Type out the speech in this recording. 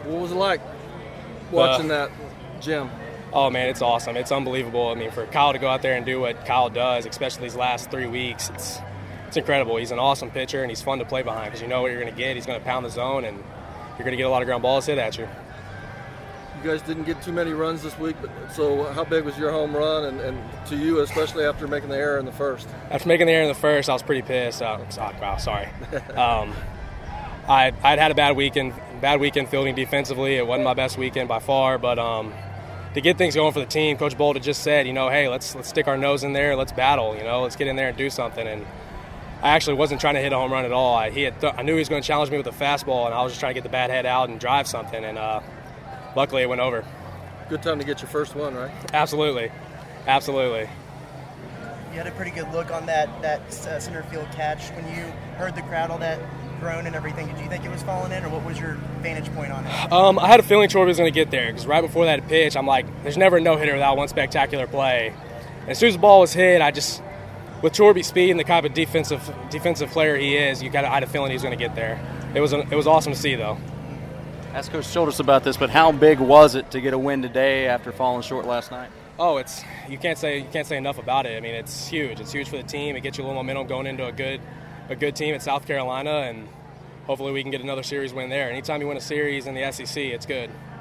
What was it like watching that, Jim? Oh, man, it's awesome. It's unbelievable. I mean, for Kyle to go out there and do what Kyle does, especially these last 3 weeks, it's incredible. He's an awesome pitcher, and he's fun to play behind because you know what you're going to get. He's going to pound the zone, and you're going to get a lot of ground balls hit at you. You guys didn't get too many runs this week, but so how big was your home run, and to you, especially after making the error in the first? After making the error in the first, I was pretty pissed. Wow, sorry. I'd had a bad weekend fielding defensively. It wasn't my best weekend by far, but to get things going for the team, Coach Bolt had just said, hey, let's stick our nose in there, let's battle, let's get in there and do something. And I actually wasn't trying to hit a home run at all. I knew he was going to challenge me with a fastball, and I was just trying to get the bat head out and drive something, and luckily it went over. Good time to get your first one, right? Absolutely. You had a pretty good look on that center field catch. When you heard the crowd, all that groan and everything, did you think it was falling in, or what was your vantage point on it? I had a feeling Torby was going to get there because right before that pitch, I'm like, there's never a no-hitter without one spectacular play. And as soon as the ball was hit, with Torby's speed and the kind of defensive player he is, I had a feeling he was going to get there. It was awesome to see, though. Ask Coach Childress about this, but how big was it to get a win today after falling short last night? Oh, you can't say enough about it. I mean, it's huge. It's huge for the team. It gets you a little momentum going into a good team at South Carolina, and hopefully we can get another series win there. Anytime you win a series in the SEC, it's good.